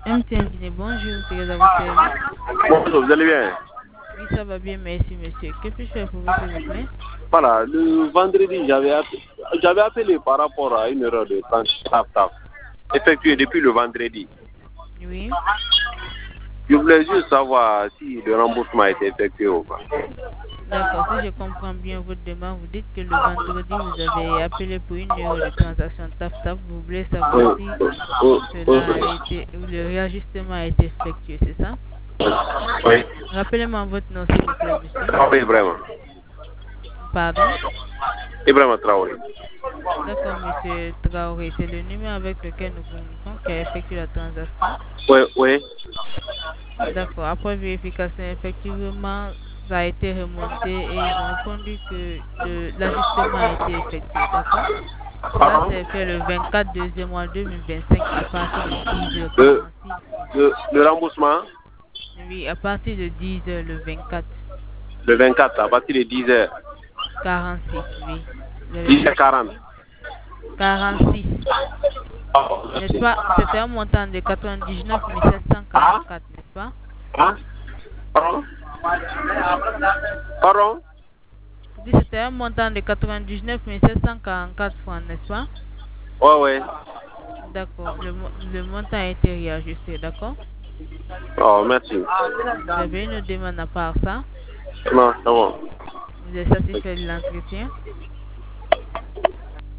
MTN Guinée, bonjour, c'est à votre service. Bonjour, vous allez bien? Oui, ça va bien, merci monsieur. Que puis-je faire pour vous, s'il vous plaît? Voilà, le vendredi, j'avais appelé par rapport à une erreur de taf effectuée depuis le vendredi. Oui. Je voulais juste savoir si le remboursement a été effectué ou pas. D'accord, si je comprends bien votre demande, vous dites que le vendredi, vous avez appelé pour une erreur de transaction TAF-TAF. Vous voulez savoir si cela a été, le réajustement a été effectué, c'est ça? Oui. Rappelez-moi votre nom, s'il vous plaît, monsieur. Traoré, vraiment. Pardon? Ibrahima Traoré. D'accord, monsieur Traoré, c'est le numéro avec lequel nous communiquons qui a effectué la transaction. Oui, oui. D'accord, après vérification, effectivement, ça a été remonté et ils ont répondu que l'ajustement a été effectué. D'accord? Cela Pardon? s'est fait le 24 deuxième mois 2025 à partir de Le, 10h46. le remboursement, Oui, à partir de 10h le 24. le 24, à partir de 10h. 46, oui. Vous avez bien 10h40. compris. 46. Oh, N'est-ce merci. pas? C'était un montant de 99 Ah? 744, n'est-ce pas? Ah? Pardon? Pardon? Je dis c'était un montant de 99 744 francs, n'est-ce pas? Ouais, ouais. D'accord. Le montant a été réajusté, d'accord? Oh, merci. Vous avez une demande à part ça? Non, c'est bon. Vous êtes satisfait de l'entretien?